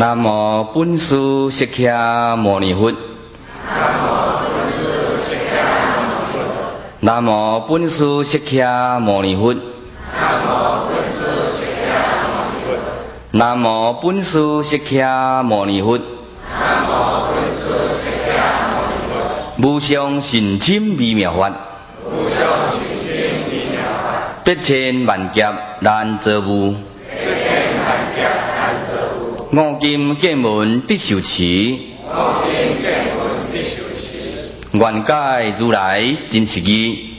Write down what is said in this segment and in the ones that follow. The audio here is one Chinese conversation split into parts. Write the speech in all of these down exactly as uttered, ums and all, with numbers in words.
南无本师释迦牟尼佛。南无本师释迦牟尼佛。南无本师释迦牟尼佛。无上甚深微妙法，百千万劫难遭遇。五金见闻得受持，愿解如来真实义。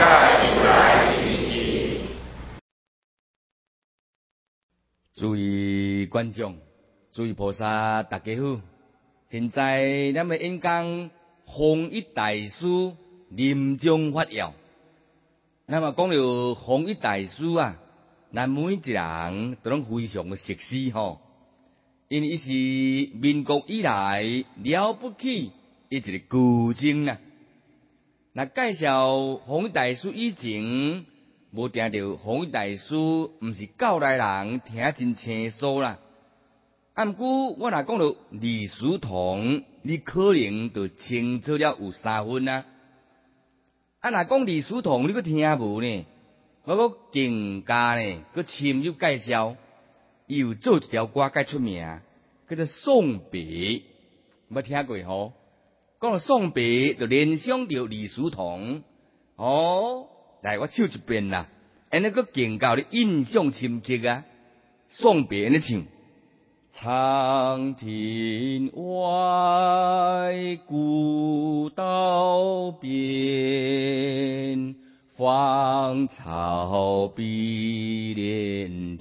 诸位观众，诸位菩萨，大家好！现在咱们演讲弘一大师临终法要。那么讲到弘一大师啊，咱每一人都拢非常的熟悉吼。因为伊是民国以来了不起一个巨精啦。那介绍弘一大师以前，无听到弘一大师，毋是教内人听真清楚啦。啊，毋过我若讲到李叔同，你可能就清楚了有三分啊。啊，若讲李叔同，你佫听无呢？我佫更加呢，佫深入介绍。伊有做一条歌介出名，叫做《送别》，捌听过吼？讲到送别，就联想到李叔同。哦，来我唱一遍啦，安尼佫更加有印象深刻啊！送别安尼唱：长亭外，古道边。芳草碧连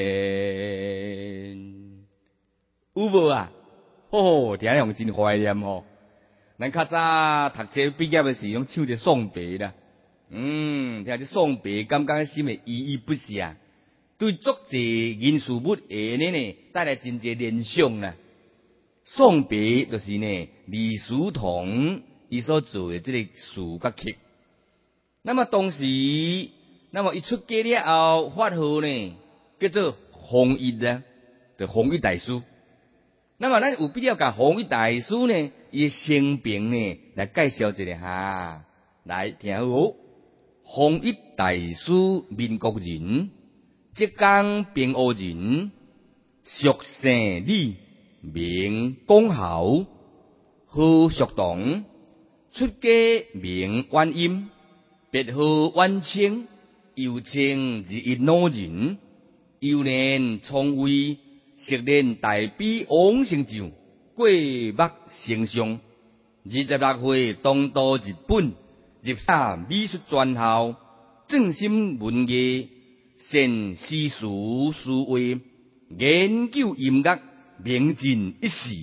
天，有无啊？哦，听用真怀念吼。咱较早读册毕业的时，拢唱着送别啦。嗯，听着送别，感觉心里依依不舍，对作者人事物下呢呢，带来真侪联想啦。送别就是呢，李叔同伊所做的这个词甲曲。那么当时，那么一出家了后，法号呢叫做弘一啊，就弘一大师。那么咱有必要甲弘一大师呢，伊生平呢来介绍一下哈，来听好。弘一大师，民国人，浙江平湖人，俗姓李，名公侯，号叔同，出家名观音。别号万清，又称日一老人，幼年聪慧，昔年大比王成就，过目成像。二十六岁东渡日本，入省美术专校，正心文艺，善诗词书画，研究音乐，名震一时。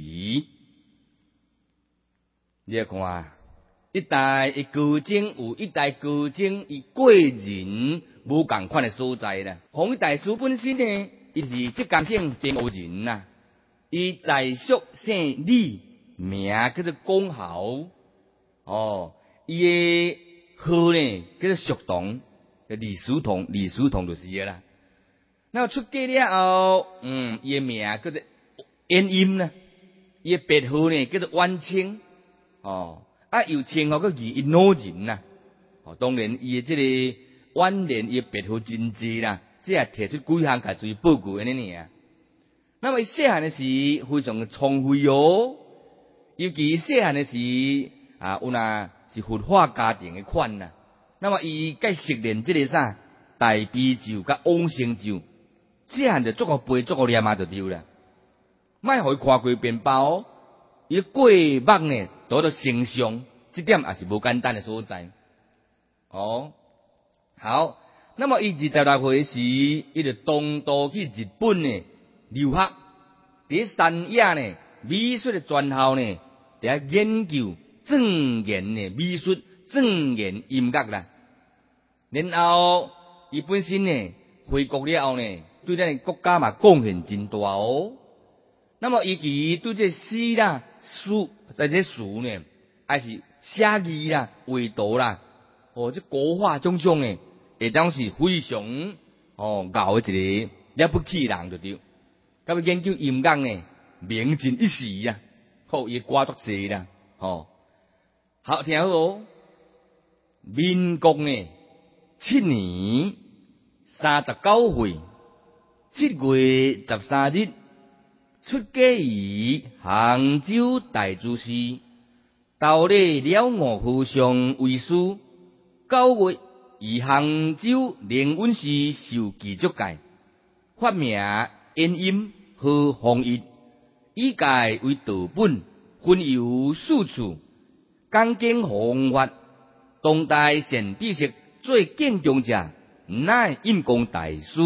你来看啊。一代一巨精有一代巨精，伊过人无共款的所在啦。弘一大师本身呢，伊是浙江省平湖人呐。伊在俗姓李，名叫做公侯。哦，伊的号呢叫做叔同，李叔同，李叔同就是个啦。那出家了后，嗯，伊的名叫做延音啦。伊的别号呢叫做万清。哦。啊，又称号个二一老人呐，哦，当然伊的这个晚年伊别号真济啦，只系提出几项家己报告安尼尔。那么伊细汉的时非常的聪慧哦，尤其细汉的时啊，有那是佛化家庭的款呐。那么伊该熟练这个啥大悲咒甲往生咒，细汉就足个背足个念啊就对啦。莫互伊看过便包。伊过目呢，得到成像，这点也是无简单的所在。哦，好，那么伊二十六岁时，伊就东渡去日本呢留学，伫三亚呢美术的专校呢，伫研究正言的美术、正言音乐啦。然后伊本身呢回国了后呢，对咱国家嘛贡献真大哦。那么伊其对这诗啦。书在这书呢，还是写字啦、画图啦，哦，这国画种种呢，会当是非常哦牛的一个了不起人就对。咁研究音乐呢， 名震一时啊！好，伊歌足济啦，吼、好听好哦。民国呢七年三十九岁七月十三日，出家于杭州大主寺，投礼了悟和尚为师。九月于杭州灵隐寺受具足戒，法名延音和弘一，以戒为道本，分有四处，讲经弘法。当代善知识最敬重者，乃印光大师。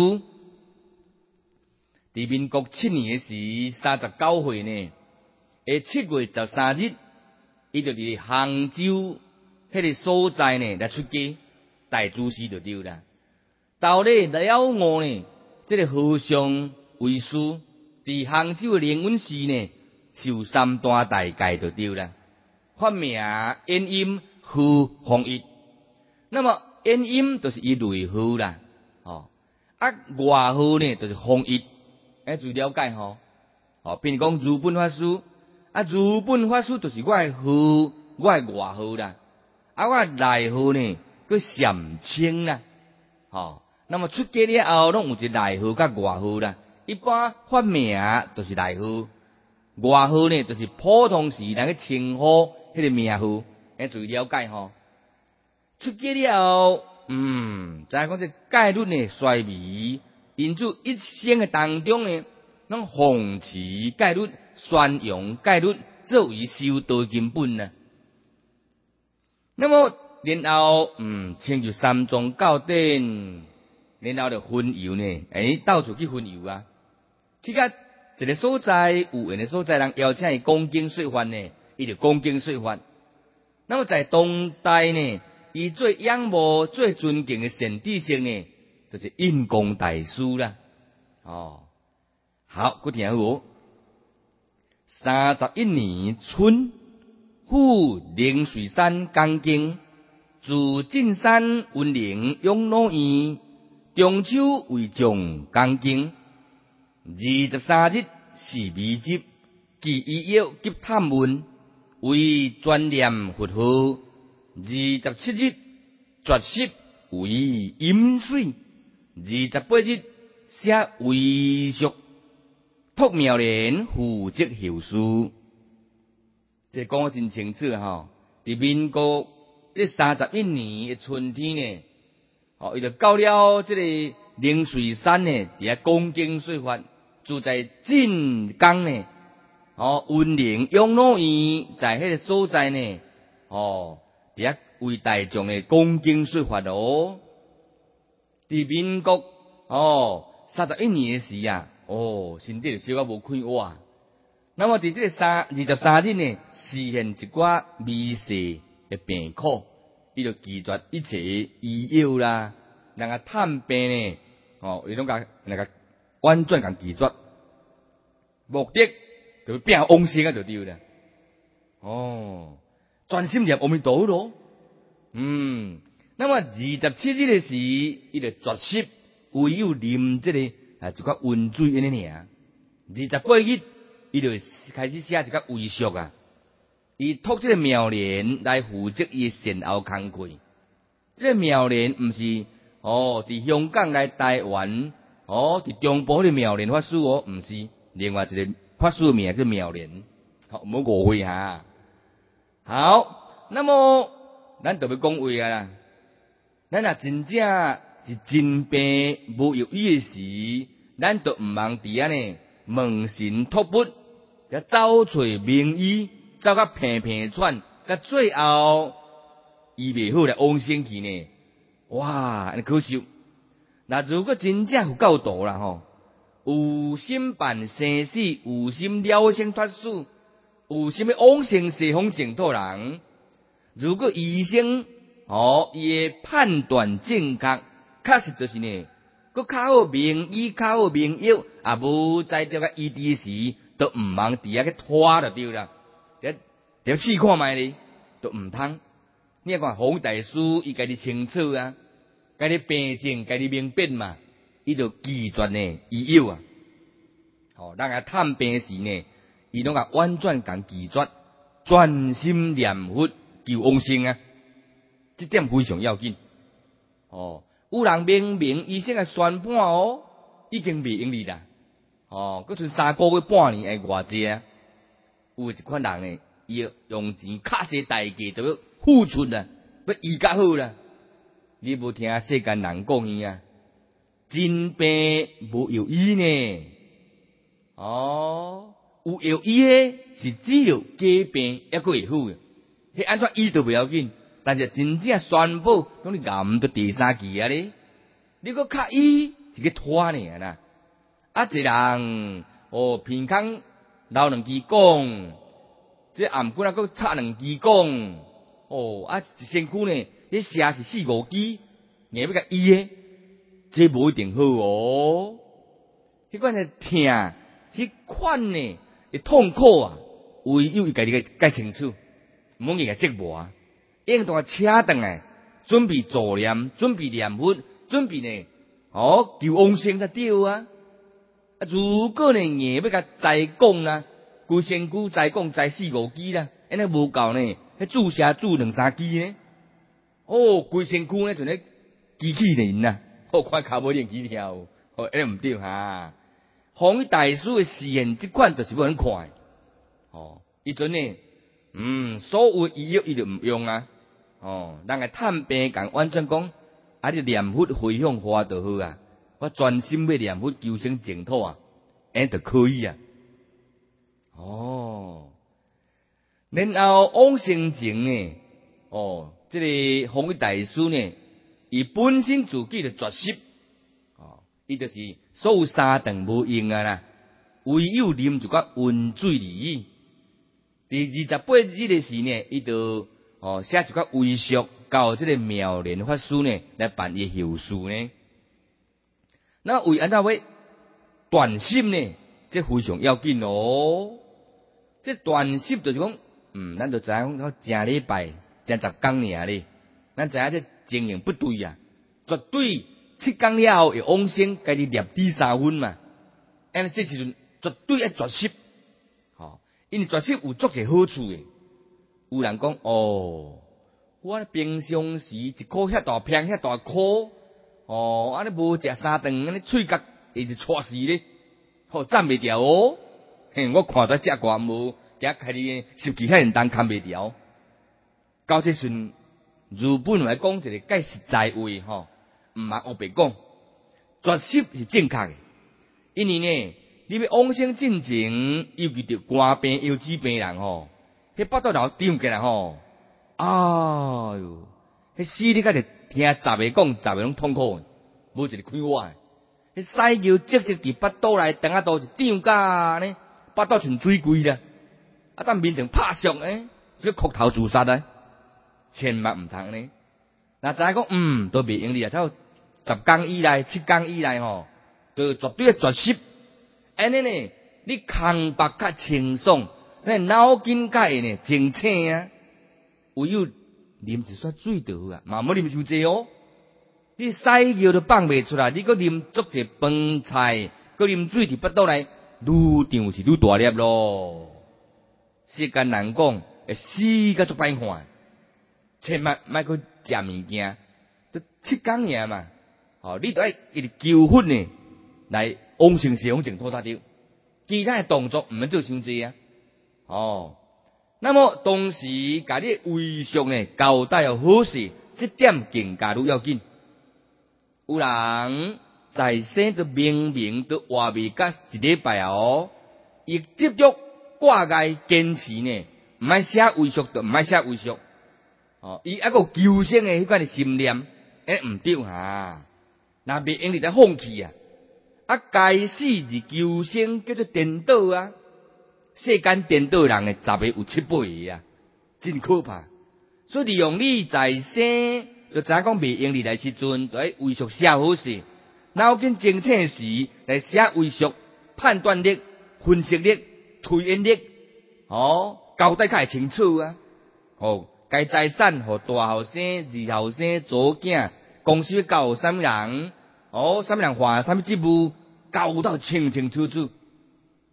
伫民国七年时，三十九岁呢，诶七月十三日，伊就伫杭州迄个所在呢来出家，大主寺就对啦。到咧了悟呢，这个和尚为师，伫杭州灵隐寺呢受三大大戒就对啦。法名延音和弘一。那么延音就是伊内号啦，哦，啊外号呢就是弘一。哎，注意了解吼，哦，比如讲如本法师，啊如本法师就是我的号，我的外号啦，啊我内号呢叫禅清啦，哦，那么出家了后，拢有一内号甲外号啦。一般法名就是内号，外号呢就是普通时人去称呼迄个名号。哎，注意了解吼。出家了后，嗯，知影讲这戒律呢衰微。因此，一生的当中呢，拢奉持戒律，宣扬戒律作为修道根本呢。那么，然后嗯，请入三宗教典，然后就分游呢，诶，到处去分游啊。去到一个所在有缘的所在，人邀请伊讲经说法呢，伊就讲经说法。那么在当代呢，伊最仰慕、最尊敬的善知识呢，就是印光大师啦。哦，好，佮听好。三十一年春，赴灵水山讲经，自进山文灵养老院，中秋为众讲经。二十三日是未集，记医药及探问，为专念佛号。二十七日绝食为饮水。二十八日写遗书，托妙莲负责后事。这讲得真清楚哈！伫民国这三十一年的春天呢，哦，伊就到了这个灵水山呢，伫遐讲经说法，住在晋江呢，哦，文灵养老院在迄个所在呢，哦，伫遐为大众的讲经说法哦。伫民国哦三十一年的时啊，哦，身体就小可无快活。那么伫这个三二十三日呢，实现一寡微细的病苦，伊就拒绝一切医药啦，人家探病呢，哦，伊拢甲人家完全甲拒绝，目的就是变往生啊，就对啦。哦，专心念阿弥陀佛咯。嗯，那么二十七日的时，伊就绝食，唯有啉这个啊一寡温水安尼尔。二十八日，伊就开始写一个遗书啊。伊托这个妙莲来负责伊善后工课。这个妙莲毋是哦，伫香港来台湾哦，伫中部的妙莲法师哦，毋是另外一个法师的名叫妙莲，好，唔好误会哈。好，那么咱就要讲话啊啦。咱若真正是真病无药医的时，咱就毋茫伫遐呢问神托钵，甲走找名医，走甲平平喘，甲最后医袂好来往生去呢。哇，安尼可惜。那如果真正有够道啦吼，有心办生死，有心了生脱死，有什么往生西方净土人，如果医生哦，伊诶判断正确，确实就是呢，佮较好名医，较好名药，也无在这个医治时，都毋茫伫遐去拖就对啦。得得试看觅咧，都毋通。你看洪大师，伊家己清楚啊，家己病症，家己明辨嘛，伊就拒绝呢医药啊。哦，人家探病时呢， 伊拢甲婉转共拒绝，专心念佛求往生啊！这点非常要紧。哦，有人明明医生个宣判哦，已经袂用哩啦。哦，佫剩三个月半年诶偌济啊！有一款人呢，伊要用钱卡些代价，就要付出啦，要医较好啦。你无听世间人讲伊啊？真病无药医呢。哦，有药医诶，是只有假病还佫会好诶。迄安怎医都袂要紧，但是真正宣布讲你癌到第三期啊咧，你佫较医是去拖呢啦。啊，一人哦，鼻孔流两支管，这颔骨啊佫插两支管，哦，啊一身躯呢，你射是四五支，硬要甲医诶，这无一定好哦。迄款诶痛，迄款呢会痛苦啊，唯有伊家己个解清楚，毋好伊个折磨啊。应当车转来，准备助念，准备念佛，准备呢，哦，求往生才对啊。啊，如果呢硬要甲再讲啊，规身躯再讲再四五支啦，安尼无够呢，迄注射注两三支呢，哦，规身躯呢就咧机器人呐，哦，看骹无练几条，哦，安尼毋对哈。弘一大师诶实验，即款就是要人看诶，哦，伊阵呢，嗯，所有医药伊就毋用啊，哦，人个探病共完全讲，啊，你念佛回向花就好啊。我专心要念佛求生净土啊，安就可以啊。哦，然后往生前呢，哦，这个弘一大师呢，伊本身自己就绝食，哦，伊就是所有三顿无用啊啦，唯有啉一寡温水而已。第二十八日的时呢，伊就哦写一寡遗书，交这个妙莲法师呢来办伊后事呢。那为安怎要断食呢？这非常要紧哦。这断食就是讲，嗯，咱就知影讲，正礼拜、正十天尔咧，咱知影这情形不对啊，绝对七天了后会往生，家己念第三分嘛。安尼这时阵绝对要绝食，吼，因为绝食有足侪好处诶。有人讲，哦，我平常时一颗遐大片遐大颗。哦，安尼无食三顿，安尼喙角会是错死咧，吼站袂掉哦。嘿，我看到遮怪无，惊开哩十几遐人当看袂掉。到这阵，日本来讲一个介实在话吼，毋茫黑白讲，绝食是正确诶。因为呢，你要往生进前，尤其着肝病、腰子病人吼，迄腹肚头胀起来吼，哎哟，迄死你甲着。听十个讲，十个拢痛苦，无一个快活。迄屎尿积积伫腹肚内，肠仔肚是胀甲呢，腹肚像水柜啦。啊，等面前拍伤诶，是哭头自杀啊！千万毋通呢。若知影讲，嗯，都袂用哩啊，才有十天以内、七天以内吼，就绝对要绝食。安尼呢，你空腹较清爽，你脑筋较会呢清醒啊，唯有。啉一撮水就好啊，嘛冇啉伤济哦。你屎尿都放袂出来，你搁啉足济饭菜，搁啉水伫腹肚内，愈胀是愈大粒咯。世间人讲会死甲足歹看，千万莫去食物件，都七天尔嘛。哦，你都爱一直求佛呢，来往生西方净土才对。其他的动作毋免做伤济啊。哦。那么同时，甲你为上呢交代又好势，这点更加愈要紧。有人在生都明明都活未甲一礼拜哦，伊执着挂碍坚持呢，毋爱写遗书就毋爱写遗书。哦，伊还个求生的迄款的心念，诶毋对哈，若袂用你才放弃啊！啊，该死是求生叫做颠倒啊！世间颠倒人诶，十个有七八个啊，真可怕。所以利用你在生，就知影讲袂用你来时阵，就爱为数写好势，脑筋清醒时来写为数判断力、分析力、推演力，哦，交代较会清楚啊。哦，该财产互大后生、二后生、祖囝，公司要交啥物人，哦，啥物人犯啥物职务，交代清清楚楚。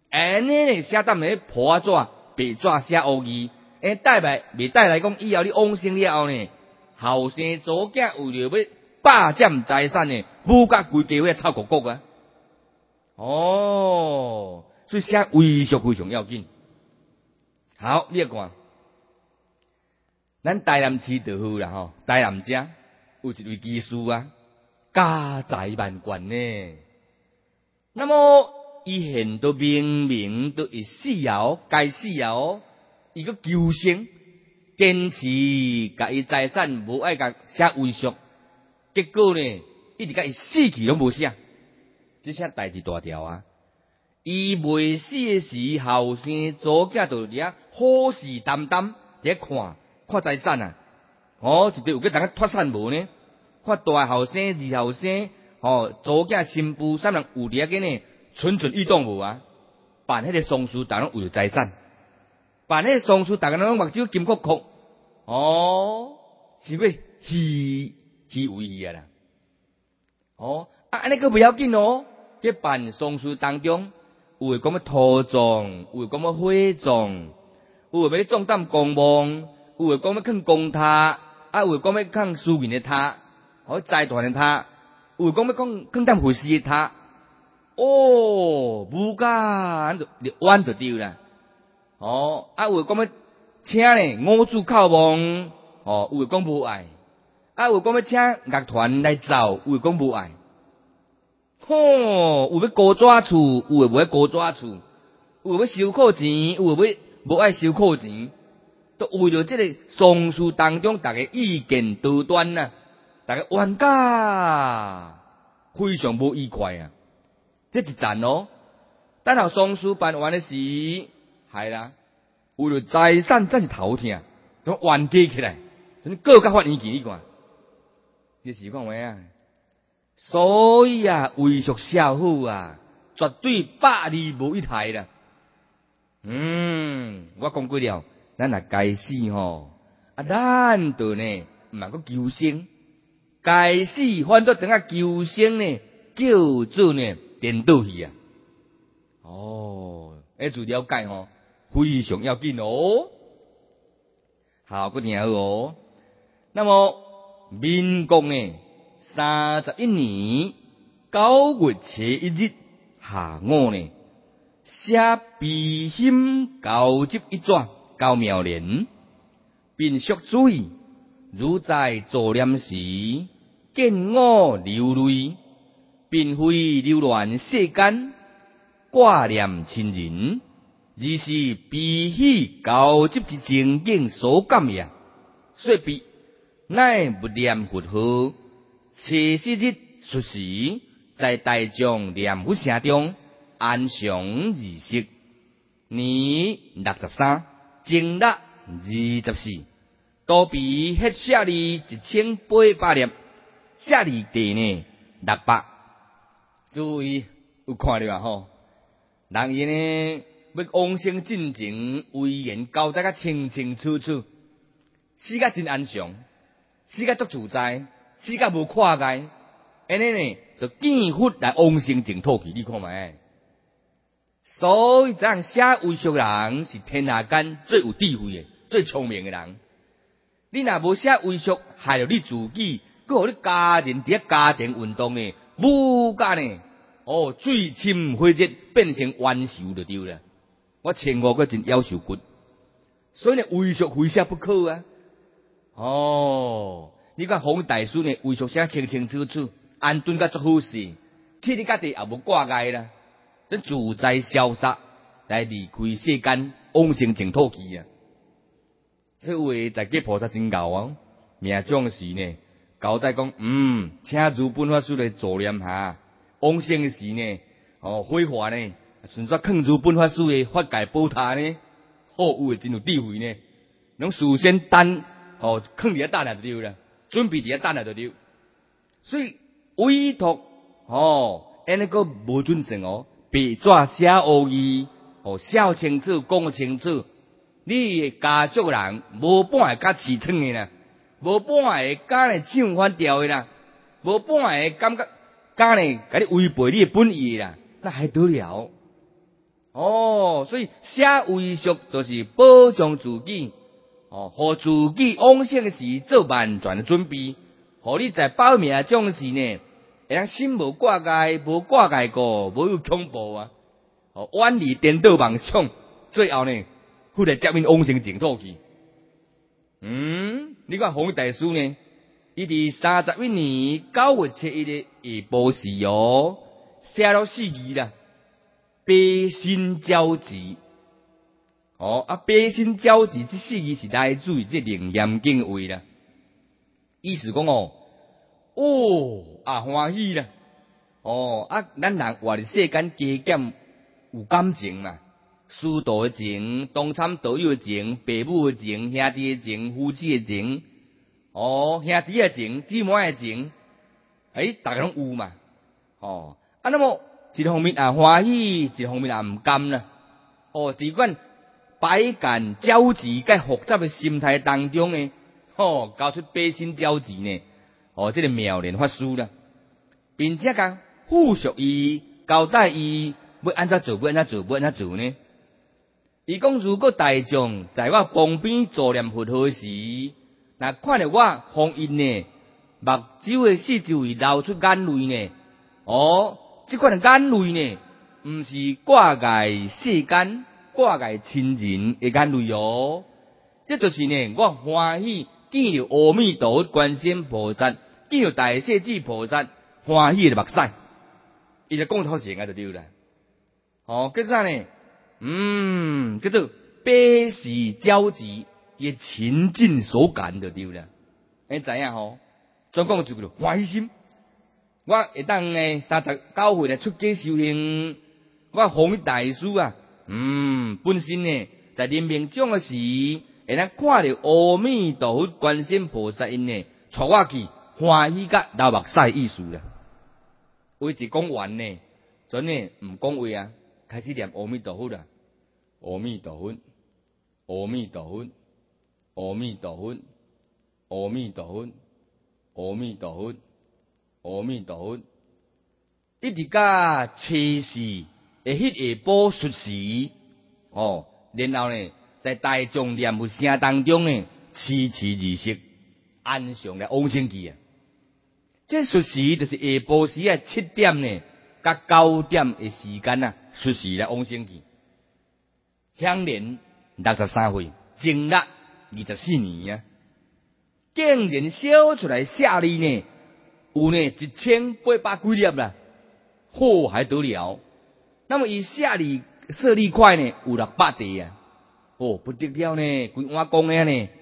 安尼咧写当咧破纸、白纸写乌字，诶，带来未带来讲以后你往生了后呢，后生祖囝为了要霸占财产呢，武甲规家伙臭国国啊！哦，所以写遗书非常要紧。好，你看，咱台南市就好啦吼，台南遮有一位技师啊，家财万贯呢。那么伊现都明明都会死哦，该死哦，伊个求生，坚持甲伊财产无爱甲写遗书，结果呢，一直甲伊死去拢无写，这些代志大条啊！伊未死诶时，后生祖囝就伫遐虎视眈眈，伫遐看看财产啊！哦，一直有个人脱产无呢？看大后生、二后生，哦，祖囝、新妇三人有伫遐个呢，蠢蠢欲动无啊？办迄个丧事，逐拢为了财产；办迄个丧事，逐个拢目睭金哭哭，哦，是要虚虚为去啊啦！哦，啊，安尼个不要紧哦，在办丧事当中。有诶讲要土葬，有诶讲要火葬，有诶要壮胆公墓，有诶讲要囥公塔，啊有诶讲要囥私人诶塔，或财团诶塔，有诶讲要囥囥担护士诶塔。哦，无甲就冤就对啦。哦，啊有诶讲要请咧五子叩墓，哦有诶讲无爱，啊有诶讲要请乐团来走，有诶讲无爱。吼、哦，有要高纸厝，有诶无爱高纸厝，有诶要收库钱，有诶要无爱收库钱，都为了这个丧事当中，大家意见多端呐、啊，大家冤家非常无愉快啊！这一站哦，等候丧事办完诶时，系啦，为了财产才是头疼，怎冤家起来，怎各甲发意见你看，你是看咩啊？所以啊，遗书写好啊，绝对百利无一害啦。嗯，我讲过了，咱若该死吼，啊，咱就呢，毋通个求生，该死反倒等下求生呢，叫做呢颠倒去啊。哦，要注了解吼，非常要紧哦。好，个听好哦。那么民国呢？三十一年九月初一日下午呢，写悲心交集一纸到苗莲，并续注意如在作念时，见我流泪，并非流乱世间，挂念亲人，而是悲喜交集之情景所感也。说必乃不念佛号。七夕日出时，在大众念佛城中安详仪式，年六十三，正月二十四，多比迄写哩一千八百粒，写哩地呢六百。注意有看到啊吼，人伊呢要往生进前，威严交代甲清清楚楚，死甲真安详，死甲足自在。死甲无看碍，安尼呢，就见佛来往生净土去，你看觅。所以，这样写遗书人是天下间最有智慧的、最聪明的人。你若无写遗书，害了你自己，佮互你家人伫家庭运动呢，无甲呢，哦，水深火热，变成冤仇就对了。我千五个真夭寿骨，所以呢，遗书非写不可啊。哦。你看洪大师呢，遗书写清清楚楚，安顿甲足好势，去你家己也无挂碍啦，真自在潇洒来离开世间，往生净土去啊！这位在给菩萨真教啊，命中时呢，交代讲，嗯，请如本法师来助念下，往生时呢，哦，火化呢，顺续劝如本法师的法界宝塔呢，好有诶真有智慧呢，拢事先等，哦，劝伫遐等下就对啦。准备伫遐等下就对，所以委托哦，安尼个无准绳哦，白纸写乌字哦，写清楚，讲清楚，你家属人无半会甲饲嗔的啦，无半会甲呢唱反调的啦，无半会感觉甲呢甲你违背你的本意的啦，那还得了？ 哦，所以写遗书就是保障自己，哦，互自己往生时做万全的准备，互你在报命将时呢，会当心无挂碍，无挂碍过，无有恐怖啊，哦，远离颠倒梦想，最后呢，忽然接引往生净土去。嗯，你看弘一大师呢，伊伫三十一年九月七日的下晡时哦，写了四字啦。悲心交集，哦啊！悲心交集这四字是来自于这楞严经位啦。意思讲哦，哦啊欢喜啦，哦啊，咱人活伫世间加减有感情嘛，师道的情、同参道友的情、父母的情、兄弟的情、夫妻的情，哦兄弟的情、姊妹的情，诶，大家拢有嘛，哦啊，那么。一方面也欢喜，一方面也毋甘啦。哦，伫款百感交集、甲复杂的心态当中呢，哦，搞出悲心交集呢，哦，这个妙莲法师啦，并且甲复述伊、交代伊要安怎做，要安怎做，要安怎做呢？伊讲，如果大众在我旁边坐念佛号时，若看到我弘一呢，目睭的四周围流出眼泪呢，哦。这款的眼泪呢，毋是挂碍世间、挂碍亲人的眼泪哦，这就是呢，我欢喜见到阿弥陀佛、观世音菩萨，见到大势至菩萨，欢喜的目屎，伊就讲头前啊就对啦。哦，叫啥呢？嗯，叫做悲喜交集，也情境所感就对啦。你知影吼？总共就叫做欢喜心。我会当呢三十九岁来出家修行，我弘一大师啊，嗯，本身呢在临命终的时，会当看到阿弥陀佛、观世音菩萨因呢，带我去欢喜甲流目屎意思啦。话一讲完呢，阵呢唔讲话啊，开始念阿弥陀佛啦，阿弥陀佛，阿弥陀佛，阿弥陀佛，阿弥陀佛，阿弥陀佛。阿弥陀佛，一直到七时的迄下晡xuất時，哦，然後呢，在大眾念佛聲當中呢，持持儀式安詳來往生去啊。這xuất時就是下晡時啊，七點呢，甲九點的時間啊，xuất時來往生去。享年六十三歲，正曆二十四年啊，竟然寫出來寫字呢。有呢一千八百幾粒啦，嚯、哦、還得了？那麼以下里舍利塊呢有六百地啊，哦不得了呢，規碗公嘅呢，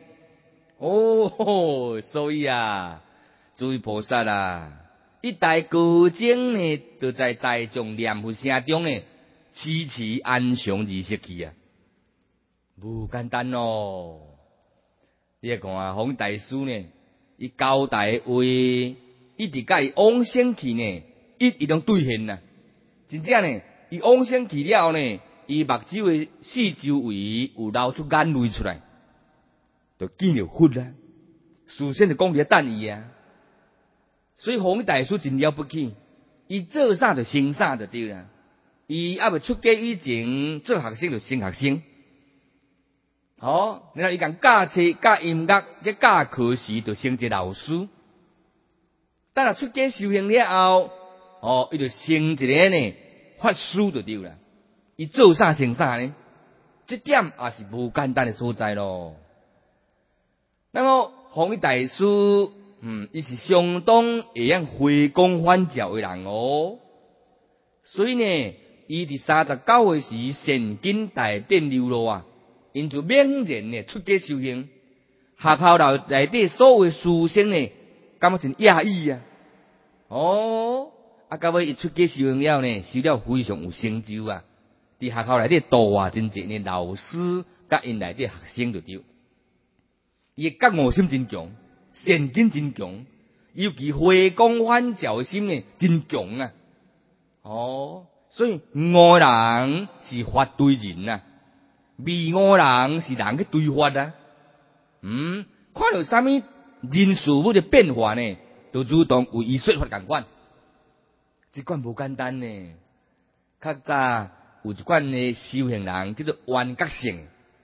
哦，所以啊，諸位菩薩啊，一代高僧呢，就在大眾念佛聲中呢，持持安詳而失去啊，無簡單哦。你看啊，弘大師呢，伊交代話。一直甲伊往生去呢，一一種兌現啦。真正呢，伊往生去了呢，伊目睭的四周圍有流出眼淚出來，就見了佛啦。事先就講起等伊啊，所以弘一大師真了不起，伊做啥就成啥就對啦。伊還未出家以前，做學生就升學生。哦，然後伊講教冊、教音樂、嘅教課時就升一個老師。等下出家修行了後，哦，伊就成一個呢法師就對啦。伊做啥成啥呢？這點也是無簡單的所在咯。那麼弘一大師，嗯，伊是相當會曉回光返照的人哦。所以呢，伊佇三十九歲時善根大變流露啊，因就猛然呢出家修行，學校內內底所有師生呢，感覺真訝異啊！哦，啊，到尾伊出家修行了呢，修了非常有成就啊！伫學校內底度啊真濟呢老師，甲因內底學生就對，伊覺悟心真強，善根真強，尤其回光返照的心呢真強啊！哦，所以悟人是法對人啊，未悟人是人去對法啊。嗯，看到啥物人事物的變化呢？就如同為伊說法共款，這款無簡單呢。較早有一款的修行人叫做缘觉性，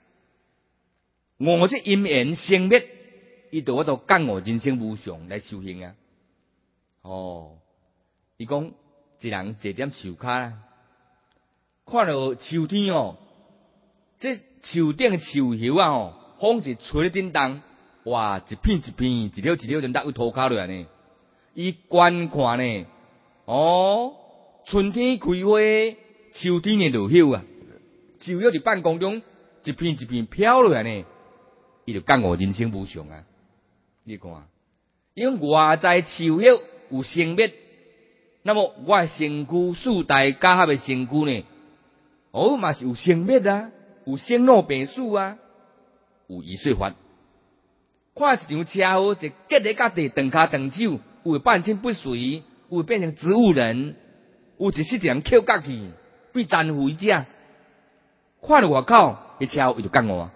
悟这因缘生灭，伊就我都感悟人生无常来修行啊。哦，伊讲一人坐踮树骹啦，看到树天哦，这树顶的树叶啊哦，风是吹咧叮当，哇，一片一片，一条一条就搭位涂骹落来呢。伊观看呢，哦，春天开花，秋天的落叶啊，树叶伫半空中一片一片飘落来呢，伊就感悟人生无常啊。你看，因外在树叶有生灭，那么我的身躯四大家合的身躯呢，哦嘛是有生灭啊，有生老病死啊，有易碎法。看一场车祸，一结咧甲地，断骹断手，有半身不遂，有变成植物人，有一世人捡角去，变残废者。看到外口的车祸，伊就感悟啊，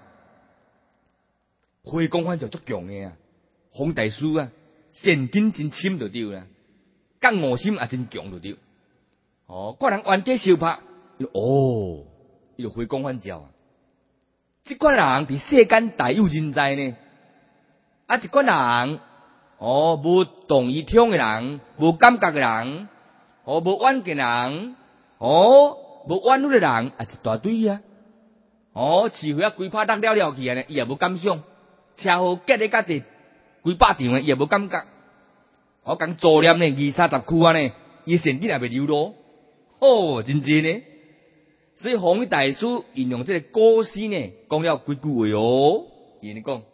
回光返照足强的啊，洪大师啊，善根真深就对啦，感悟心也真强就对。哦，看人冤家相拍，哦，伊就回光返照啊。这款人伫世间大有人在呢。啊，一款人，哦，无动意听的人，无感觉的人，哦，无远见人，哦，无远虑的人，啊，一大堆啊。哦，市会啊，规拍当了了去啊呢，伊也无感想。车祸结咧甲地，几百场呢，伊也无感觉。我讲作念呢，二三十区啊呢，伊神经也袂流露。哦，真真呢。所以弘一大师引用这个古诗呢，讲了几句话哦，伊尼讲。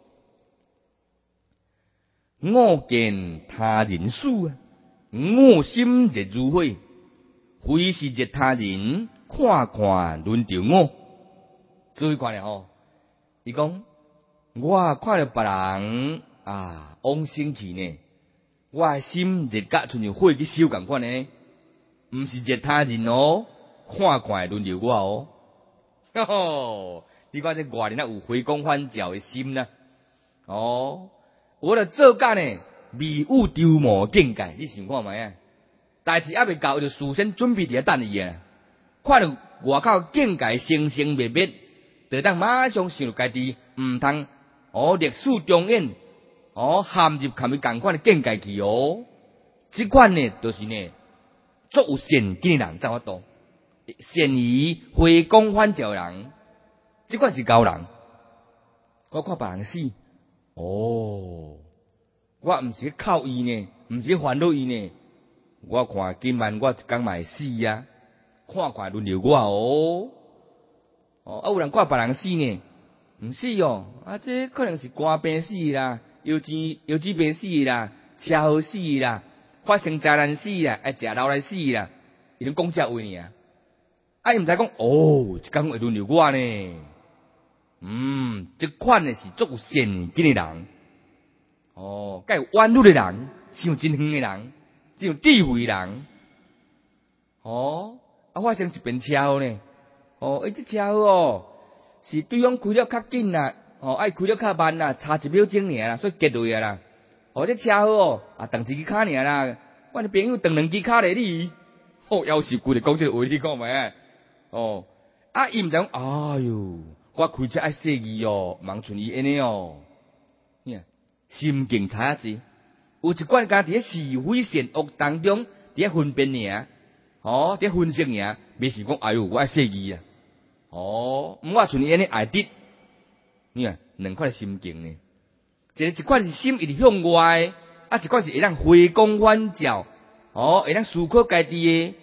我见他人事啊，我心热如火，非是热他人，看看轮到我。注意看咧吼，伊讲我看到别人啊往生去呢，我的心热甲像像火去烧共款呢，毋是热他人哦，看看轮到我哦。吼吼，你看这外人啊有回光返照的心啦，哦。我著做甲呢，迷雾丢魔境界，你想看觅啊？代志还未到，就事先准备伫遐等伊啊。看到外口境界生生灭灭，就当马上想到家己毋通哦，历史中演哦，陷入含伊共款的境界去哦。即款呢，就是呢，足有善根的人怎法度？善于回光返照的人，即款是高人。我看别人死。哦，我毋是靠伊呢，毋是烦恼伊呢。我看今晚我一工嘛会死啊，看看轮到我哦。哦，啊有人看别人死呢，毋死哦，啊这可能是肝病死啦，腰子腰子病死啦，车祸死啦，发生灾难死啦，爱食老来死啦，伊拢讲这话尔。啊，伊毋知讲哦，一工会轮到我呢。嗯，这款呢是足有善根的人，哦，甲有弯路的人，想真远的人，只有智慧的人，哦，啊发生一遍车祸呢，哦，诶，这车祸哦，是对方开了较紧啦，哦，爱开了较慢啦，差一秒钟尔啦，所以结落啊啦，哦，这车祸哦，啊，动一支骹尔啦，我的朋友动两支骹咧你，哦，夭寿规日讲这个话，你讲咪？哦，啊，伊毋知讲，哎哟。我开车爱细意哦，望像伊安尼哦，你看心境差一些。有一寡家伫是非善恶当中，伫分辨尔，哦，伫分析尔，袂是讲哎哟，我爱细意啊，哦，我像伊安尼爱得，你看两款心境呢，一一款是心一直向外，啊，一款是会当回光返照，哦，会当思考家己的，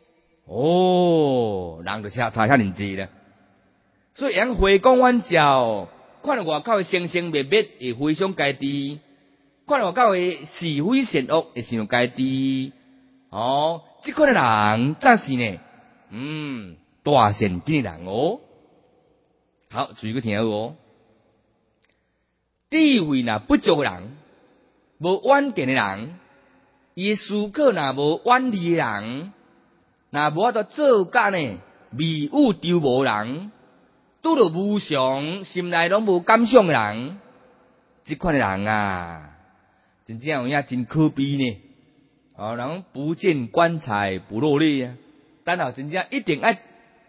哦，人就差差遐尼济啦。所以让回光返照，看到外口的生生灭灭，会回想家己；看到外口的是非善恶，会想家己。哦，这款的人真是呢，嗯，大善根的人哦。好，注意个听哦。智慧若不足的人，无远见的人，伊思考若无远虑的人，若无法度做甲呢，迷雾丢无人。拄着无常，心内拢无感想的人，这款的人啊，真正有影真可悲呢。哦，人不见棺材不落泪啊！等候真正一定爱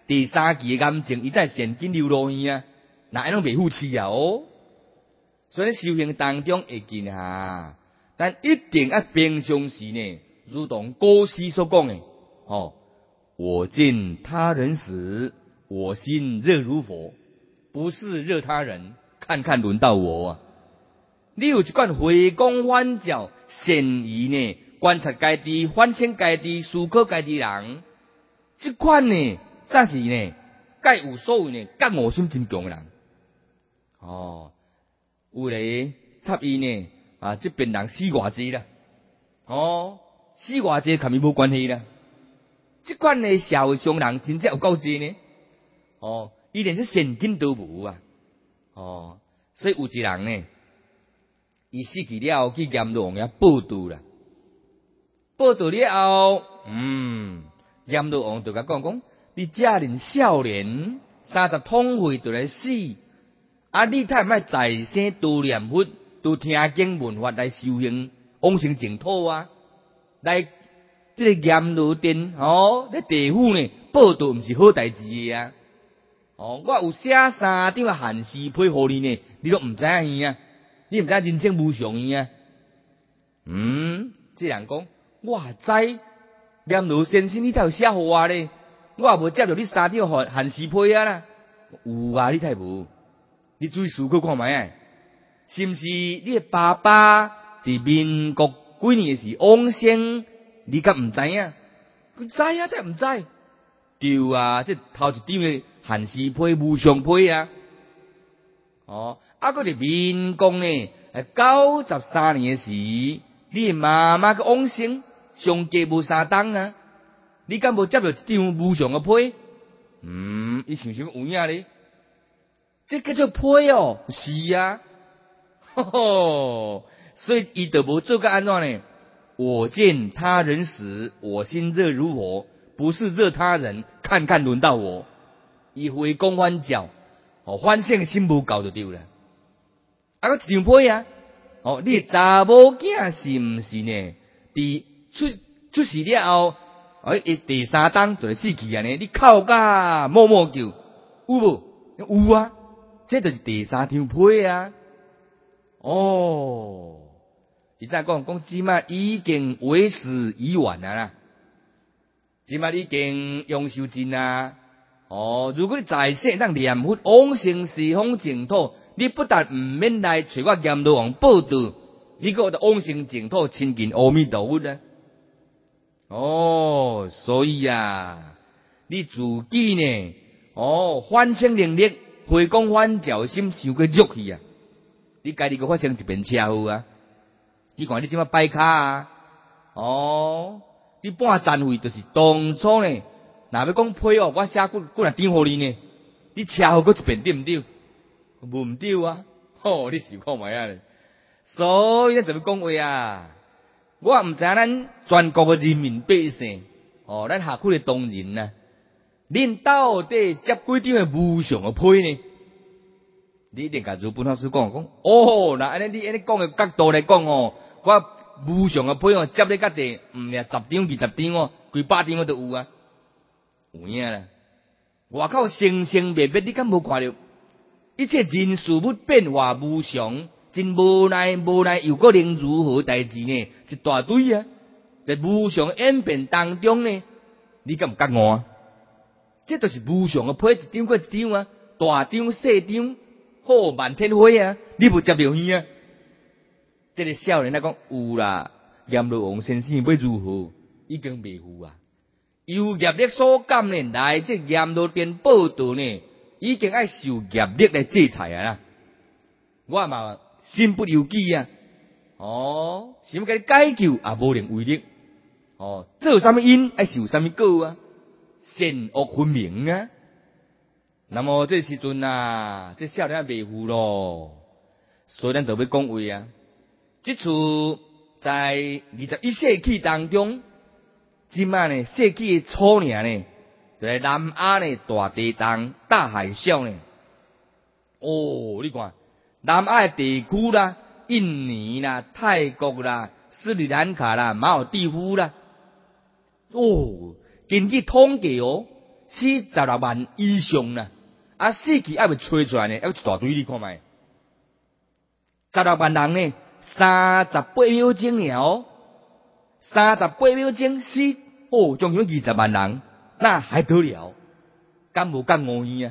第三期的感情，伊才现金流落去啊，那安拢袂负气啊哦。所以修行当中会见下，但一定要平常时呢，如同古诗所讲的，哦，我见他人时，我心热如火，不是热他人，看看轮到我啊。你有一款回光返照、善于呢观察家己、反省家己、思考家己人，这款呢，才是呢，该有所谓呢，觉悟心真强的人。哦，有咧插伊呢，啊，这边人死偌济啦，哦，死偌济跟伊无关系啦。这款呢，社会上人真正有够济呢，哦，伊连这现金都无啊，哦，所以有一人呢。伊死去了，去阎罗王遐报道啦。报道了后，嗯，阎罗王就甲讲讲：你这人少年，三十通岁就来死，啊！你太莫再生多念佛，多听经闻法来修行，往生净土啊！来，这个阎罗殿哦，咧地府呢，报道毋是好代志的啊！哦，我有写三张限时批互你呢，你都毋知影啊！你毋知人生无常伊啊？嗯，这人讲，我知阎罗先生，你才有写互我咧，我也无接到你三张限限时批啊啦。有啊，你才无？你注意思考看觅啊，是毋是你的爸爸伫民国几年时往生，你敢毋知影？佢知啊，才毋知？对啊，这头一张的限时批无常批啊。哦，啊，佮伫民国呢，九十三年时，你妈妈个往生，上加无三档啊！你敢无接到一张无常个批？嗯，伊想想有影咧，这叫做批哦，是啊，吼吼，所以伊就无做个安怎呢？我见他人时，我心热如火，不是热他人，看看轮到我，伊回光返照。哦，反省心无够就对啦。啊，佮一张批啊！哦，你查某囝是毋是呢？伫出出世了后，哎，第三档就死去啊呢？你哭甲默默叫，有无？有啊，这就是第三张批啊！哦，伊再讲讲，即摆已经为时已晚啊啦，即摆已经永寿尽啊！哦，如果你在世当念佛往生西方净土，你不但毋免来找我阎罗王报道，你个得往生净土亲近阿弥陀佛啊！哦，所以啊，你自己呢，哦，反省能力、回光返照心伤过弱去啊！你家己个发生一遍车祸啊！你看你即摆摆卡啊！哦，你半残废就是当初呢。若要讲批哦，我写几几若张互你呢？你车祸搁一遍对毋对？无毋对啊！吼，你想看觅啊？所以咱就要讲话啊！我毋知影咱全国嘅人民百姓，哦，咱下区嘅同仁啊，恁到底接几张嘅无常嘅批呢？你一定甲如本老师讲讲，哦，嗱安尼你安尼讲嘅角度来讲哦，我无常嘅批哦，接你甲地，毋係十張二十張哦，幾百張我都有啊！有影啦！外口生生灭灭，你敢无看到？一切人事物变化无常，真无奈无奈，又个能如何代志呢？一大堆啊！在无常演变当中呢，你敢唔觉悟啊？这就是无常嘅批一张过一张啊，大张细张，好漫天花啊！你无接到耳啊？这个少年来讲有啦，阎罗王先生要如何？已经未赴啊！由业力所感呢，来这阎罗殿报道呢，已经爱受业力来制裁啊啦！我嘛心不由己啊！哦，想甲你解救也无能为力。哦，做什么因爱受什么果啊？善恶分明啊！那么这时阵啊，这少年未赴咯，所以咱就要讲话啊！这次在二十一世纪当中。即摆呢，世纪的初年呢，就来南亚呢大地震、大海啸呢。哦，你看南亚的地区啦、印尼啦、泰国啦、斯里兰卡啦、马尔地夫啦。哦，根据统计哦， 四十六万以上啦，啊死去还未吹出来呢，还有一大堆你看卖，十六万人呢，三十八秒钟了，三十八秒钟死，哦，将近二十万人，那还得了？敢无敢无意啊？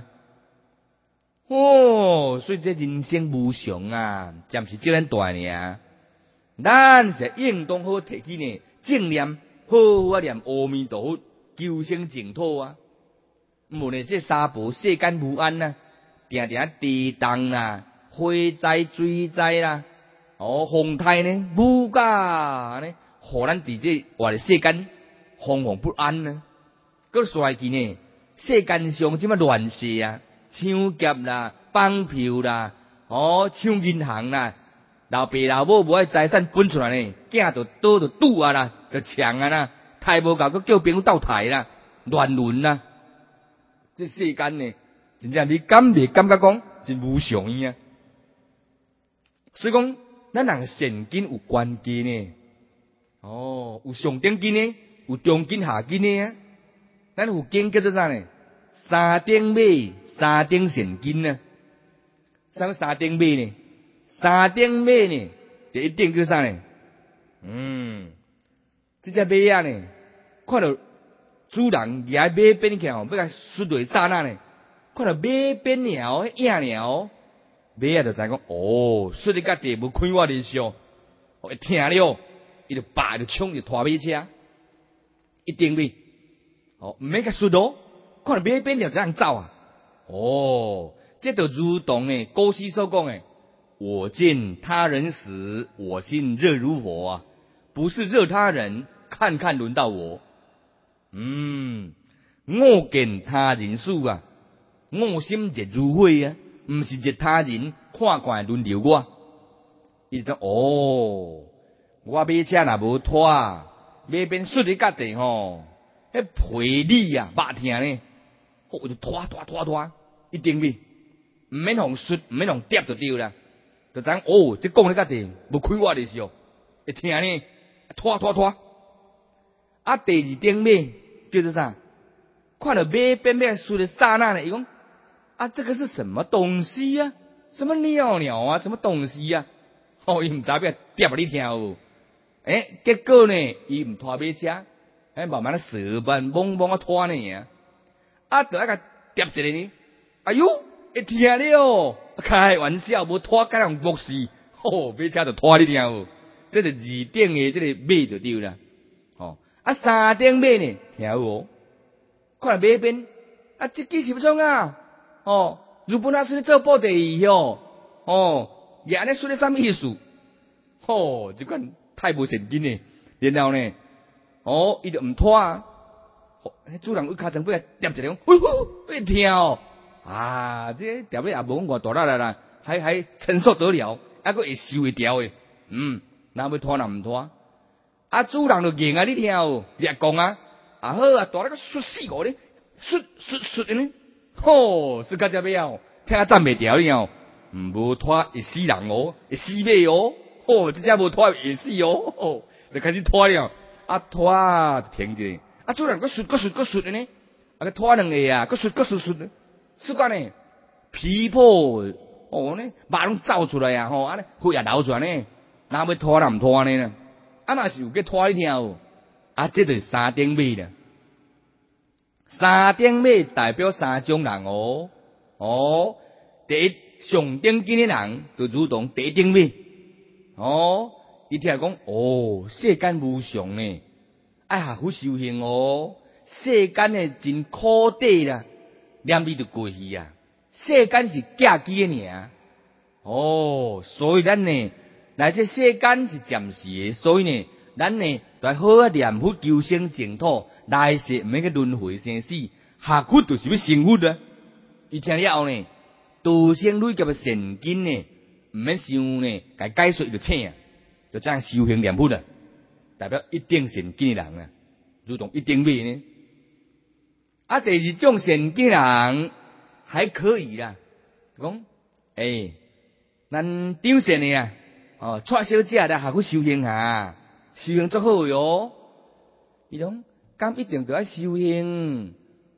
哦，所以这人生无常啊，暂时这样大尔。咱是应当好提起呢，正念，好好念阿弥陀佛，求生净土啊。无呢，这三宝世间无安啊，定定地动啦，火灾、水灾啦，哦，风灾呢，无噶呢，互咱伫这活的世间惶惶不安呢。搁衰去呢，世间上即么乱世啊！抢劫啦、绑票啦、哦抢银行啦，老爸老母无爱财产分出来呢，囝就倒就赌啊啦，就抢啊啦，刣无够，佮叫朋友斗刣啦，乱伦啦，这世间呢，真正你敢袂感觉讲是无常伊啊？所以讲，咱人善根有关键呢，哦，有上等根呢，有中根下根呢啊，咱有根叫做啥呢？三顶马，三顶善根呢？啥三顶马呢？三顶马呢？第一顶叫啥呢？嗯，这只马啊呢，看到主人举马鞭起来，要甲摔落刹那呢，看到马鞭鸟、影鸟，马啊就知讲，哦，摔伫甲地无开我的笑，哦，一听了，伊就拔就冲就拖马车，一顶马，哦，毋免甲摔落。看到马鞭就这样走啊！哦，这就如同呢，古诗所讲的：“我见他人死，我心热如火啊！”不是热他人，看看轮到我。嗯，我见他人死啊，我心热如火啊，不是热他人，看看轮流我。伊就哦，我马车若无拖，马鞭摔伫甲地吼，迄皮里啊，肉疼呢。好就拖拖拖拖，一定咪，唔免互摔，唔免互跌就对啦。就知哦，这讲咧甲地，无开我的时候，会听呢，拖拖拖。啊，第二顶尾叫做啥？看到马鞭鞭摔的刹那呢，伊讲啊，这个是什么东西呀、啊？什么鸟鸟啊？什么东西呀、啊？哦，伊唔知要跌互你听哦。诶，结果呢，伊唔拖马车，诶，慢慢咧蛇般懵懵啊拖呢啊。啊，就那个叠一个呢，哎呦，会听了，开玩笑，无拖甲人博士，吼、哦，马车就拖你听哦，这是二顶的这个马就对啦，哦，啊三顶马呢，听哦，看马鞭，啊，这几是种啊，哦，日本啊是做布地哟，哦，也安尼说的什么意思？哦，这款太无神经呢，然后呢，哦，伊就唔拖啊。主人去脚前尾掂一个，呼呼，一跳啊！这条尾也无偌大力啦，还还承受得了，还佫会受会掉诶。嗯，那要拖那唔拖？啊，主人就硬啊！你听哦，掠讲啊，啊好啊，大力个摔死我咧，摔摔摔呢，吼，摔到这尾啊，听啊站袂掉了哦，唔无拖会死人哦，会死马哦，吼，这只无拖会死哦，吼，就开始拖了，啊拖就停一下。啊，主人，佮摔，佮摔，佮摔的呢，啊，佮拖两下啊，佮摔，佮摔摔的，摔到呢，皮破哦呢，肉拢走出来啊，吼，安尼血也流出来呢，哪要拖哪唔拖呢？啊，若是有计拖你听哦，啊，这就是三顶马啦，三顶马代表三种人哦，哦，第一上顶根的人就如同第一顶马，哦，伊听讲，哦，世间无常呢。爱下苦修行哦，世间诶真苦短啦，念你就过去啊。世间是假机诶尔，哦，所以咱呢，来这世间是暂时诶，所以呢，咱呢，来好好念佛求生净土，来世毋免去轮回生死，下苦就是要成佛啊。伊听了后呢，道生累劫诶善根呢，毋免想呢，甲解说就请啊，就这样修行念佛啊。代表一定善根的人啊，如同一定马呢。啊，第二种善根人还可以啦，讲诶，咱张善的啊，哦，蔡小姐来下去修行下，修行足好哟。伊讲，敢一定着爱修行？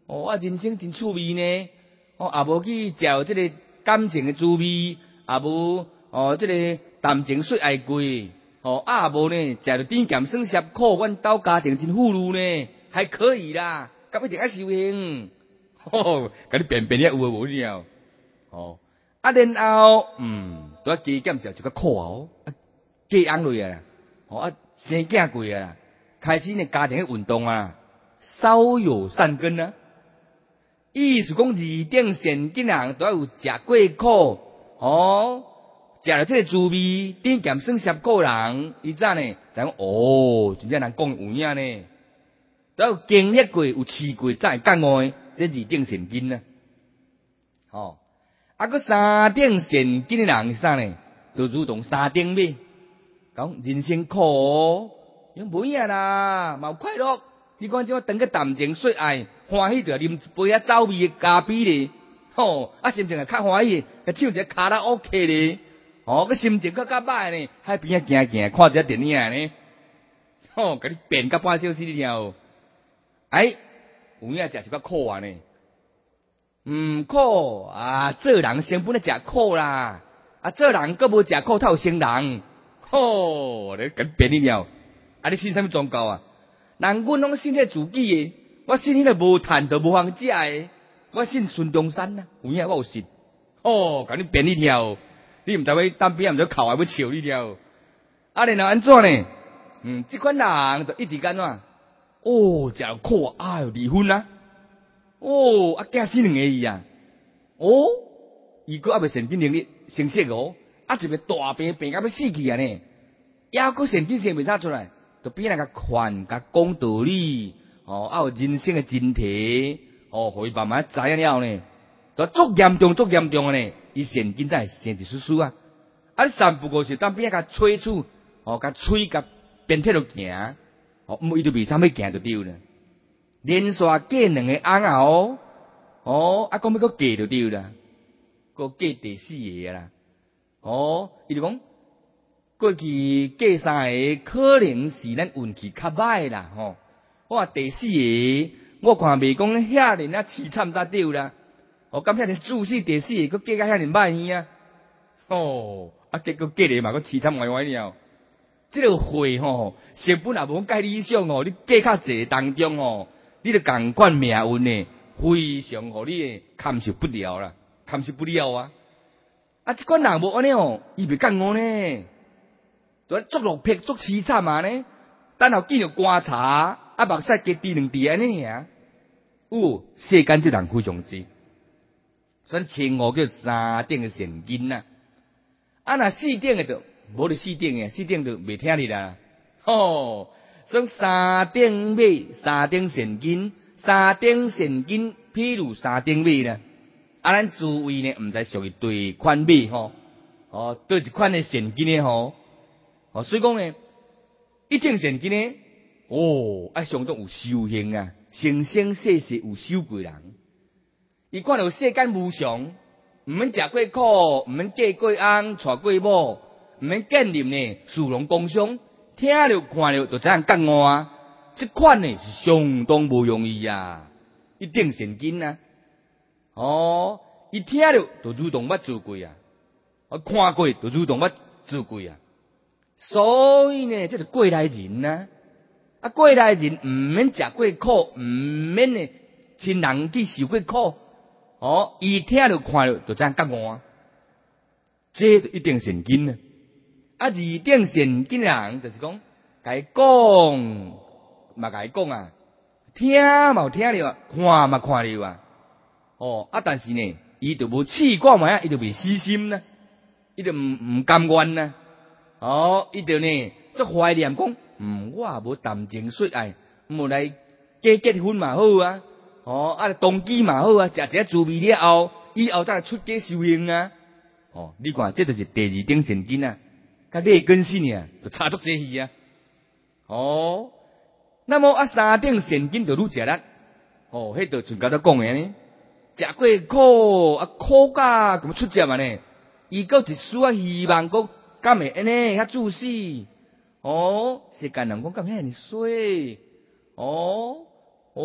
哦，啊，人生真趣味呢。哦，也无去嚼这个感情的滋味，也无哦，这个谈情说爱过。哦，啊，也无呢，食着甜咸酸涩苦，阮兜家庭真富裕呢，还可以啦，敢一定爱修行。吼，甲你变变了有无无了？哦，啊，然后嗯，拄啊加减食就较苦哦，啊，加翁落啊啦，哦啊，生囝过啊啦，开始呢家庭的运动啊，稍有善根啊。意思讲二等善根人都要有食过苦，哦，食了这个滋味，甜咸酸涩苦人，伊怎呢？知影哦，真正人讲有影呢，都要经历过、有试过，才会感悟的。这二等善根啊，哦，啊，个三等善根的人是啥呢？就如同三等马，讲人生苦哦，用无影啦，嘛有快乐。你看即我等个谈情说爱，欢喜就啉一杯啊酒味的咖啡咧，吼，啊心情也较欢喜，啊唱一个卡拉 OK 咧，哦，个心情较较歹呢，海边啊行行，看一下电影呢，吼，甲你变甲半小时你听有？哎，有影食一较苦啊呢，毋苦啊，做人成本咧食苦啦，啊做人阁无食苦，才有成人，吼，你甲你变你了，啊你信啥物宗教啊？人阮拢信迄自己诶，我信迄个无趁着无通食诶，我信孙中山啊，有影我有信。哦，甲你变你条，你毋知要当边毋知哭还要笑你条。啊，然后安怎呢？嗯，即款人就一直干怎？哦，食苦啊，哎哟，离婚啊！哦，啊，惊死两个伊啊！哦，伊个还未神经能力成熟哦，啊，一个大病病到要死去啊呢，抑个神经生未查出来。就变那个劝甲讲道理，哦，啊有人生的真谛，哦，互伊慢慢知影了呢，就足严重足严重的呢，伊神经才会生一丝丝啊，啊你三不五时当边甲吹出，哦，甲吹甲鞭铁落行，哦，伊就袂啥物行就对了，连续嫁两个翁啊哦，哦，啊讲要搁嫁就对啦，搁嫁第四个啦，哦，伊就讲。过去过三个可能是咱运气较歹啦，吼！我话第四个，我看未讲遐尼啊凄惨得着啦。哦，咁遐尼注死第四个，佮嫁甲遐尼歹去啊！哦，啊结果嫁咧嘛，佮凄惨歪歪了。这个会吼，成本也无介理想哦。你嫁较济当中哦，你著共款命运呢，非常互你堪受不了啦，堪受不了啊！啊，即款人无安尼哦，伊袂干我呢。都足落魄足凄惨啊呢！等候见着观察，啊目屎加滴两滴安尼尔。有世间这人非常多，所以称呼叫三等的善根呐。啊若四等的就无就四等的，四等就袂听你啦。吼，所以三等马，三等善根，三等善根，譬如三等马呢。啊，咱诸位呢，毋知属于对款马吼，哦，对一款的善根呢吼。哦，所以讲呢，一定善根呢，哦，啊，相当有修行啊，生生世世有修过人。伊看到世间无常，毋免食过苦，毋免嫁过翁，娶过某，毋免建立呢殊荣工商，听了看了就知影觉悟啊。这款呢是相当无容易啊，一定善根啊。哦，伊听了就如同捌做过啊，啊，看过就如同捌做过啊。所以呢，这是过来人呐、啊，啊，过来人毋免食过苦，毋免呢亲人去受过苦，哦，伊听了看了就知影觉悟啊，这一定善根啊。啊，二等善根人就是讲，甲伊讲嘛，甲伊讲啊，听嘛有听了，看嘛看了啊，哦，啊，但是呢，伊就无试过嘛啊，伊就袂死心呐，伊就毋毋甘愿呐。哦，伊就呢，足怀念讲，嗯，我也无谈情说爱，无来结结婚嘛好啊，哦，啊，同居嘛好啊，食一下滋味了后，以后再来出家修行啊，哦，你看，这就是第二等善根啊，甲劣根性啊，就差足济去啊，哦，那么啊，三等善根就愈食力，哦，迄就像甲咱讲诶呢，食过苦啊，苦甲咁出汁嘛呢，伊搁一丝啊希望讲。敢会安尼遐自私？哦，世间人讲敢遐尼衰？哦，我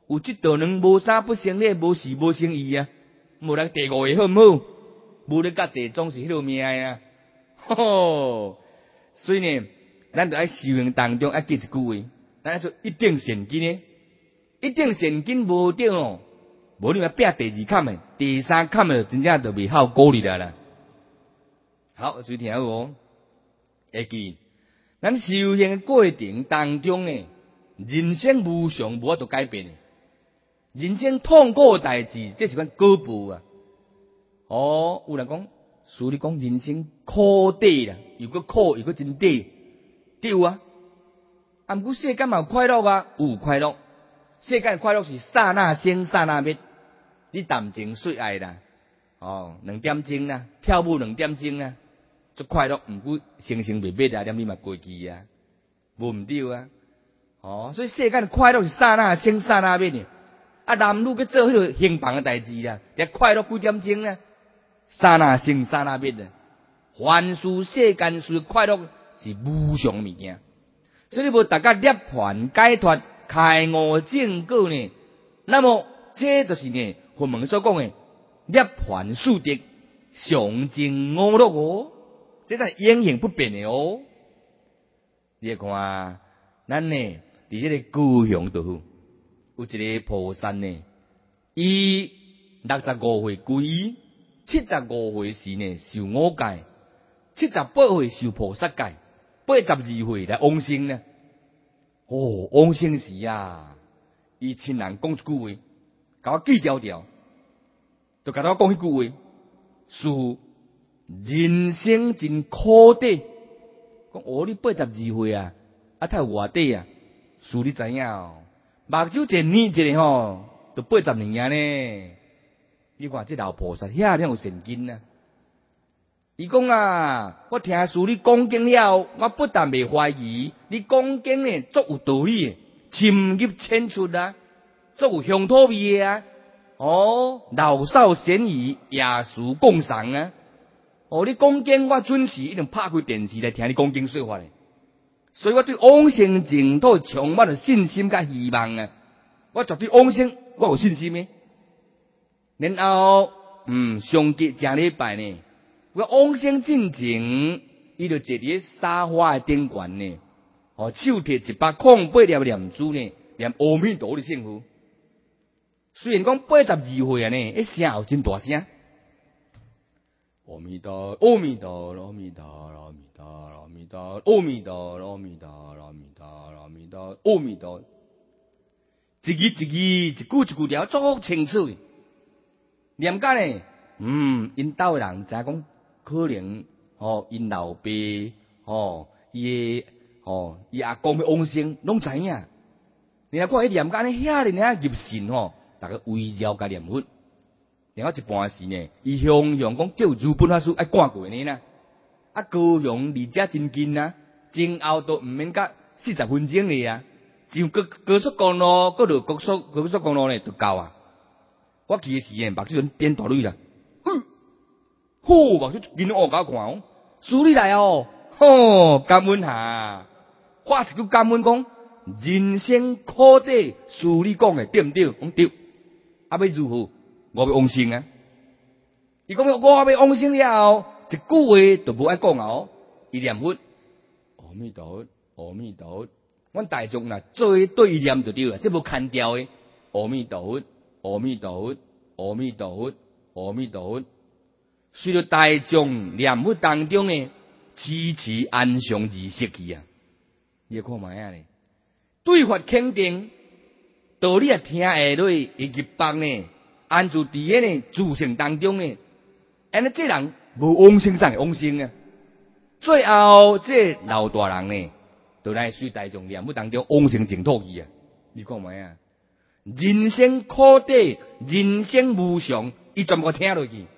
有即道两无三不成立，无事无成义啊！无来第五个好毋好？无咧甲地总是迄落命啊！吼，所以呢，咱着爱修行当中爱记一句话，咱爱做一定善根诶，一定善根无对哦，无你来拼第二坎诶，第三坎诶，真正就袂好鼓励啦啦。好，注意听好哦，会记，咱修行诶过程当中呢，人生无常无法度改变诶，人生痛苦诶代志，这是款果报啊！哦，有人讲，所以讲人生苦短啦，又搁苦又搁真短，对啊。啊，毋过世间嘛有快乐啊，有快乐。世间快乐是刹那生刹那灭，你谈情说爱啦，哦，两点钟啦，跳舞两点钟啦，足快乐。毋过生生灭灭啊，念你嘛过去啊，无毋对啊。哦，所以世间快乐是刹那生刹那灭呢。啊，男女去做迄个兴邦诶代志啦，则快乐几点钟啦。刹那生刹那灭的，凡事世间事快乐是无常物件，所以你无大家涅槃解脱开悟正果呢，那么这就是呢，佛门所讲的涅槃速得常证五乐哦，这是永恒不变的哦。你看，咱呢伫这个高雄度有一个菩萨呢，伊六十五岁皈依。七十五岁时呢受五戒，七十八岁受菩萨戒，八十二岁来往生呢。哦，往生时啊，伊亲人讲一句话，甲我记条条，就甲我讲迄句话，是人生真苦短。讲哦，你八十二岁啊，啊，太有偌短啊，是你知影哦，目睭一年一个吼，都八十年啊呢。你看这老菩萨遐有善根啊！伊讲啊，我听师你讲经了，我不但未怀疑，你讲经呢足有道理的，深入浅出啊，足有乡土味啊！哦，老少咸宜，耶稣共赏啊！哦，你讲经我准时一定拍开电视来听你讲经说法的，所以我对往生净土充满了信心甲希望啊！我绝对往生，我有信心的。然后，嗯，上节正礼拜呢，我往生进前，伊就坐伫沙发的顶悬呢，哦，手摕一百空八粒念珠呢，念阿弥陀的圣号。虽然讲八十二岁啊呢，一声有真大声。阿弥陀，阿弥陀，阿弥陀，阿弥陀，阿弥陀，阿弥陀，阿弥陀，阿弥陀，阿弥陀，阿弥陀，一字一字，一句一句条，足清楚。念甲呢，嗯，因兜诶人知影讲，可能哦，因老爸哦，伊诶哦，伊阿公要往生，拢知影。你若看伊念甲呢，遐尼啊入神吼，逐个围绕甲念佛。然后一半时呢，伊向向讲叫如本法师爱赶过呢啦。啊，高雄离遮真近啊，前后都毋免甲四十分钟哩啊，上高高速公路，搁落高速高速公路呢，就到啊。我去诶时呢，目睭点大蕊啦，嗯，好，目睭紧哦，甲我看哦，师你来哦，吼，感恩下，发一句感恩讲，人生苦短，师你讲诶对毋对？讲对，啊要如何？我要往生啊！伊讲我要往生了后，一句话都无爱讲哦，伊念佛，阿弥陀，阿弥陀，阮大众啦，做对念就对啦，这无牵调诶，阿弥陀。阿弥陀佛，阿弥陀佛，阿弥陀佛。随着大众念佛当中呢，迟迟安详而失去啊！你看卖啊咧，对法肯定，道理啊听下落，会入帮呢，安住伫个呢自性当中呢，安尼这人无往生上往生啊！最后这老大人呢，就来随大众念佛当中往生净土去啊！你看卖啊！人生苦短，人生无常，伊全部听落去。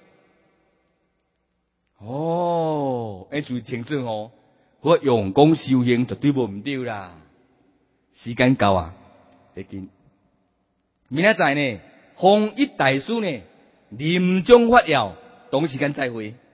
哦，哎，注意清楚哦，我用功修行绝对无毋对啦。时间到啊，已经明仔载呢，弘一大师呢，临终发耀，同时间再会。